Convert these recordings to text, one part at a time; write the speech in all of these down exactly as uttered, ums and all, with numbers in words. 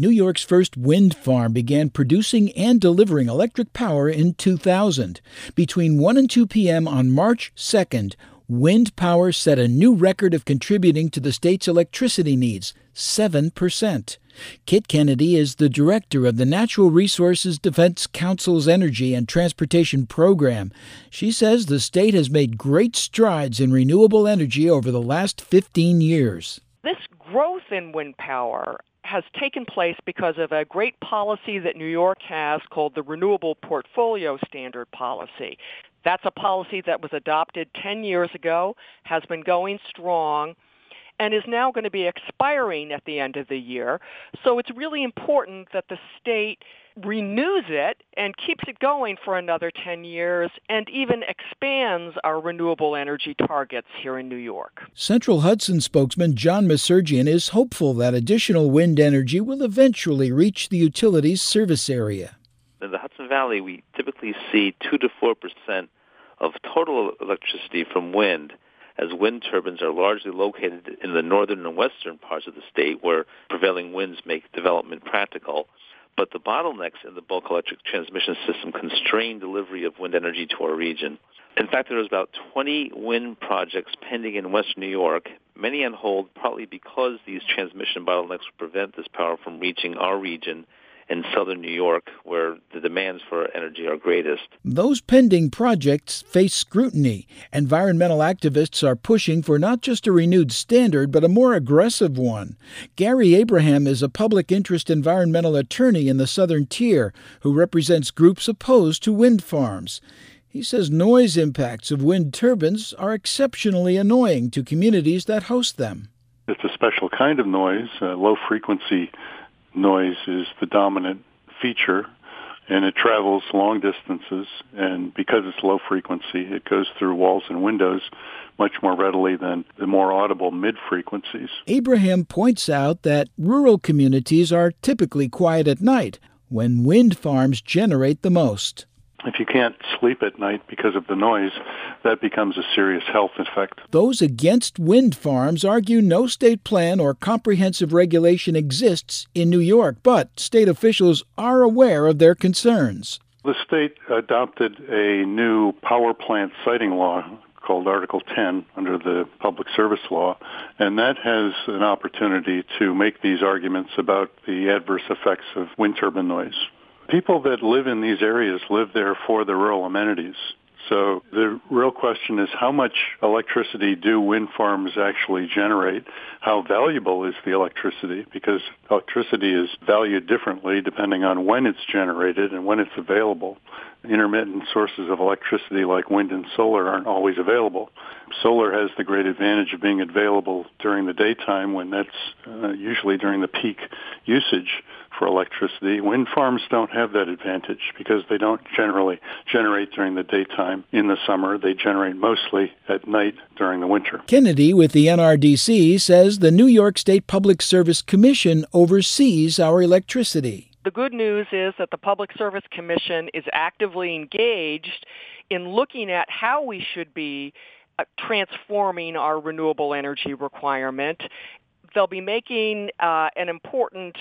New York's first wind farm began producing and delivering electric power in two thousand. Between one and two p.m. on March second, wind power set a new record of contributing to the state's electricity needs, seven percent. Kit Kennedy is the director of the Natural Resources Defense Council's Energy and Transportation Program. She says the state has made great strides in renewable energy over the last fifteen years. This growth in wind power has taken place because of a great policy that New York has called the Renewable Portfolio Standard Policy. That's a policy that was adopted ten years ago, has been going strong, and is now going to be expiring at the end of the year. So it's really important that the state renews it and keeps it going for another ten years and even expands our renewable energy targets here in New York. Central Hudson spokesman John Masurgian is hopeful that additional wind energy will eventually reach the utility's service area. In the Hudson Valley, we typically see two to four percent of total electricity from wind, as wind turbines are largely located in the northern and western parts of the state where prevailing winds make development practical. But the bottlenecks in the bulk electric transmission system constrain delivery of wind energy to our region. In fact, there's about twenty wind projects pending in western New York, many on hold partly because these transmission bottlenecks will prevent this power from reaching our region in southern New York, where the demands for energy are greatest. Those pending projects face scrutiny. Environmental activists are pushing for not just a renewed standard, but a more aggressive one. Gary Abraham is a public interest environmental attorney in the Southern Tier who represents groups opposed to wind farms. He says noise impacts of wind turbines are exceptionally annoying to communities that host them. It's a special kind of noise, uh, low-frequency noise is the dominant feature, and it travels long distances, and because it's low frequency, it goes through walls and windows much more readily than the more audible mid-frequencies. Abraham points out that rural communities are typically quiet at night, when wind farms generate the most. If you can't sleep at night because of the noise, that becomes a serious health effect. Those against wind farms argue no state plan or comprehensive regulation exists in New York, but state officials are aware of their concerns. The state adopted a new power plant siting law called Article ten under the Public Service Law, and that has an opportunity to make these arguments about the adverse effects of wind turbine noise. People that live in these areas live there for the rural amenities. So the real question is, how much electricity do wind farms actually generate? How valuable is the electricity? Because electricity is valued differently depending on when it's generated and when it's available. Intermittent sources of electricity like wind and solar aren't always available. Solar has the great advantage of being available during the daytime when that's uh, usually during the peak usage for electricity. Wind farms don't have that advantage because they don't generally generate during the daytime in the summer. They generate mostly at night during the winter. Kennedy with the N R D C says the New York State Public Service Commission oversees our electricity. The good news is that the Public Service Commission is actively engaged in looking at how we should be uh, transforming our renewable energy requirement. They'll be making uh, an important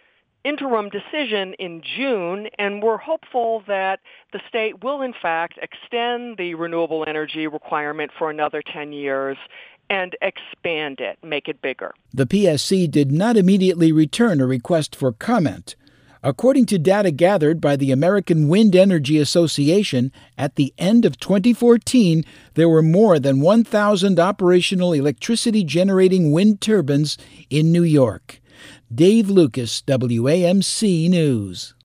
interim decision in June, and we're hopeful that the state will, in fact, extend the renewable energy requirement for another ten years and expand it, make it bigger. The P S C did not immediately return a request for comment. According to data gathered by the American Wind Energy Association, at the end of twenty fourteen, there were more than one thousand operational electricity-generating wind turbines in New York. Dave Lucas, W A M C News.